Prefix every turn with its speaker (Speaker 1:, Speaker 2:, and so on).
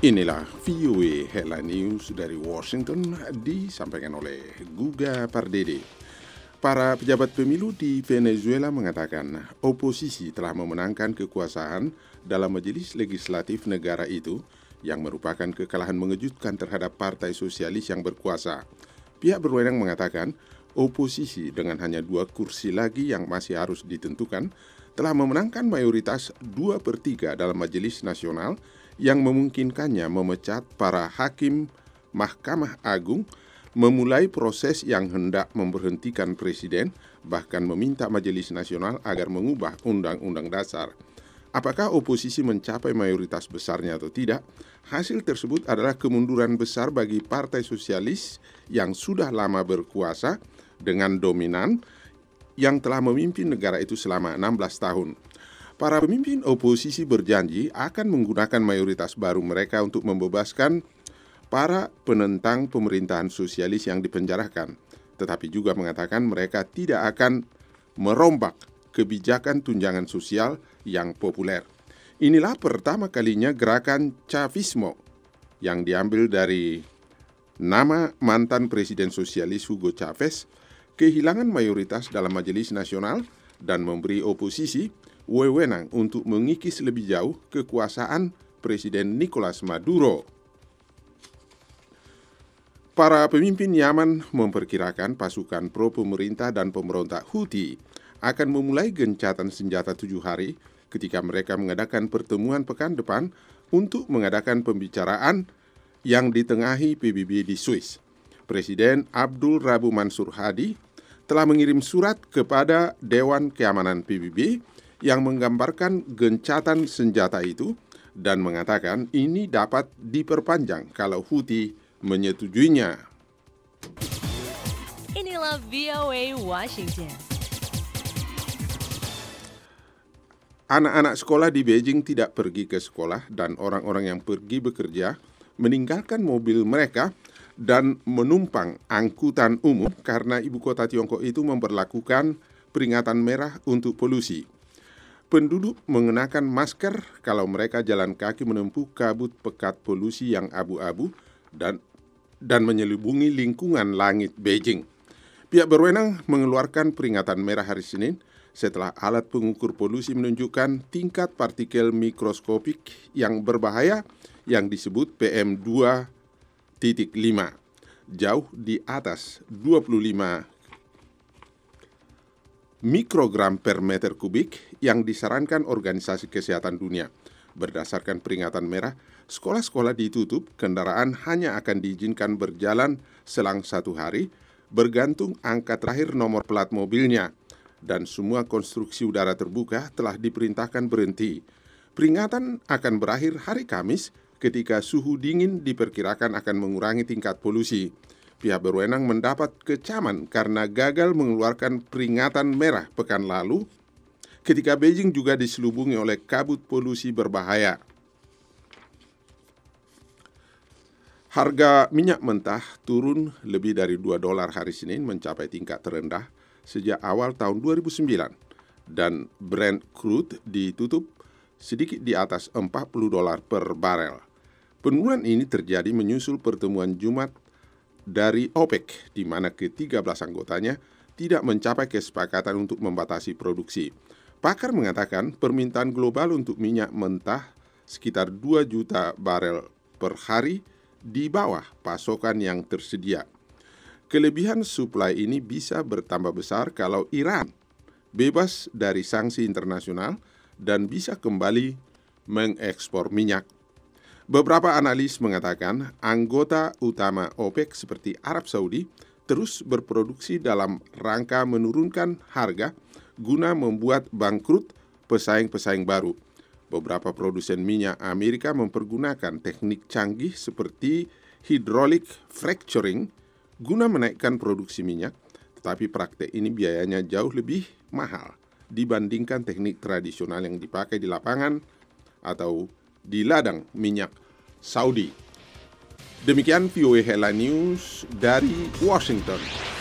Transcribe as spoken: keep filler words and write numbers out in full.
Speaker 1: Inilah V O A Headline News dari Washington disampaikan oleh Guga Pardede. Para pejabat pemilu di Venezuela mengatakan oposisi telah memenangkan kekuasaan dalam majelis legislatif negara itu yang merupakan kekalahan mengejutkan terhadap Partai Sosialis yang berkuasa. Pihak berwenang mengatakan oposisi dengan hanya dua kursi lagi yang masih harus ditentukan telah memenangkan mayoritas dua per tiga dalam majelis nasional yang memungkinkannya memecat para hakim Mahkamah Agung, memulai proses yang hendak memberhentikan presiden, bahkan meminta Majelis Nasional agar mengubah Undang-Undang Dasar. Apakah oposisi mencapai mayoritas besarnya atau tidak? Hasil tersebut adalah kemunduran besar bagi Partai Sosialis yang sudah lama berkuasa dengan dominan yang telah memimpin negara itu selama enam belas tahun. Para pemimpin oposisi berjanji akan menggunakan mayoritas baru mereka untuk membebaskan para penentang pemerintahan sosialis yang dipenjarakan, tetapi juga mengatakan mereka tidak akan merombak kebijakan tunjangan sosial yang populer. Inilah pertama kalinya gerakan Chavismo yang diambil dari nama mantan Presiden Sosialis Hugo Chavez kehilangan mayoritas dalam Majelis Nasional dan memberi oposisi wewenang untuk mengikis lebih jauh kekuasaan Presiden Nicolas Maduro. Para pemimpin Yaman memperkirakan pasukan pro pemerintah dan pemberontak Houthi akan memulai gencatan senjata tujuh hari ketika mereka mengadakan pertemuan pekan depan untuk mengadakan pembicaraan yang ditengahi P B B di Swiss. Presiden Abdul Rabu Mansur Hadi telah mengirim surat kepada Dewan Keamanan P B B yang menggambarkan gencatan senjata itu dan mengatakan ini dapat diperpanjang kalau Houthi menyetujuinya.
Speaker 2: Inilah V O A Washington.
Speaker 1: Anak-anak sekolah di Beijing tidak pergi ke sekolah dan orang-orang yang pergi bekerja meninggalkan mobil mereka dan menumpang angkutan umum karena ibu kota Tiongkok itu memberlakukan peringatan merah untuk polusi. Penduduk mengenakan masker kalau mereka jalan kaki menempuh kabut pekat polusi yang abu-abu dan dan menyelubungi lingkungan langit Beijing. Pihak berwenang mengeluarkan peringatan merah hari Senin setelah alat pengukur polusi menunjukkan tingkat partikel mikroskopik yang berbahaya yang disebut P M dua titik lima, jauh di atas dua puluh lima mikrogram per meter kubik yang disarankan Organisasi Kesehatan Dunia. Berdasarkan peringatan merah, sekolah-sekolah ditutup, kendaraan hanya akan diizinkan berjalan selang satu hari, bergantung angka terakhir nomor plat mobilnya, dan semua konstruksi udara terbuka telah diperintahkan berhenti. Peringatan akan berakhir hari Kamis ketika suhu dingin diperkirakan akan mengurangi tingkat polusi. Pihak berwenang mendapat kecaman karena gagal mengeluarkan peringatan merah pekan lalu ketika Beijing juga diselubungi oleh kabut polusi berbahaya. Harga minyak mentah turun lebih dari dua dolar hari Senin mencapai tingkat terendah sejak awal tahun dua ribu sembilan dan Brent crude ditutup sedikit di atas empat puluh dolar per barel. Penurunan ini terjadi menyusul pertemuan Jumat dari OPEC, di mana ke tiga belas anggotanya tidak mencapai kesepakatan untuk membatasi produksi. Pakar mengatakan permintaan global untuk minyak mentah sekitar dua juta barel per hari di bawah pasokan yang tersedia. Kelebihan suplai ini bisa bertambah besar kalau Iran bebas dari sanksi internasional dan bisa kembali mengekspor minyak. Beberapa analis mengatakan anggota utama OPEC seperti Arab Saudi terus berproduksi dalam rangka menurunkan harga guna membuat bangkrut pesaing-pesaing baru. Beberapa produsen minyak Amerika mempergunakan teknik canggih seperti hydraulic fracturing guna menaikkan produksi minyak, tetapi praktek ini biayanya jauh lebih mahal dibandingkan teknik tradisional yang dipakai di lapangan atau di ladang minyak Saudi. Demikian V O A Headline News dari Washington.